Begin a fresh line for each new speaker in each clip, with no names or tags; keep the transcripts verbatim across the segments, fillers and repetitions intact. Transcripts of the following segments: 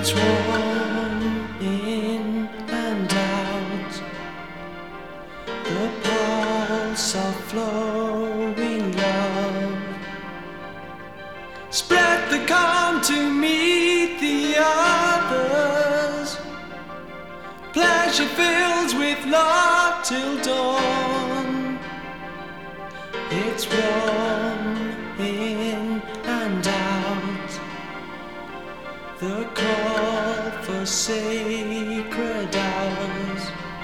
It's warm in and out, the pulse of flowing love. Spread the calm to meet the others. Pleasure fills with love till dawn. It's warm in and out, the call for sacred hours.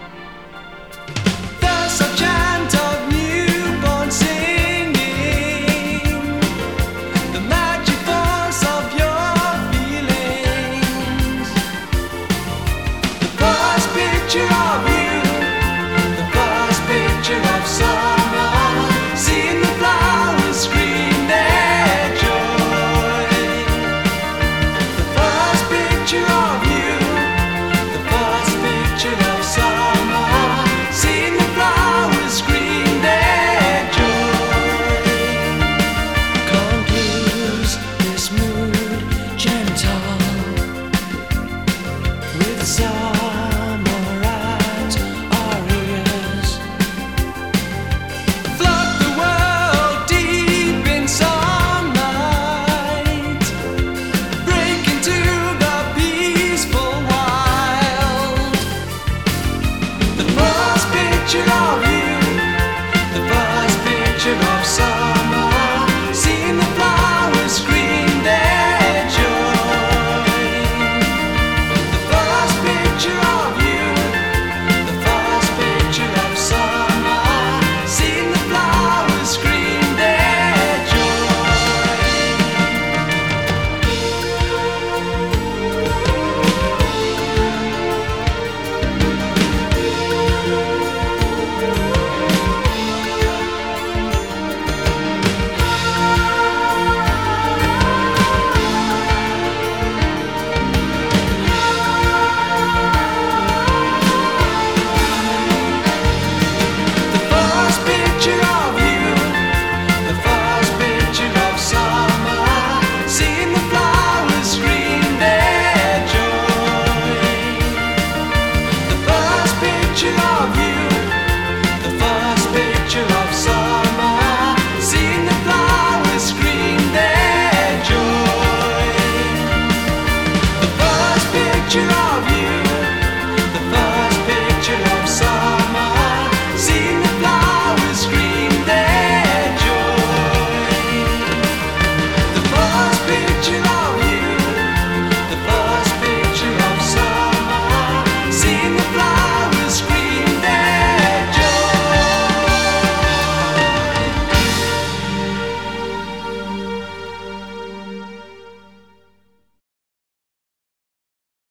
There's a chant of newborn singing, the magic force of your feelings. The first picture of you, the first picture of summer, seeing the flowers scream their joy. The first picture of you, the first picture of summer, seeing the flowers scream their joy. Can't lose this mood gentle, with summer at our ears. Flood the world deep in sunlight, break into the peaceful wild. The first picture of you, the first picture of summer, seeing the flowers scream their joy. The first picture of you, the first picture of summer, seeing the flowers scream their joy. The first picture of you, the first picture of summer, seeing the flowers scream their joy. The first picture of you, the first picture of summer, seeing the flowers scream their joy. The first picture of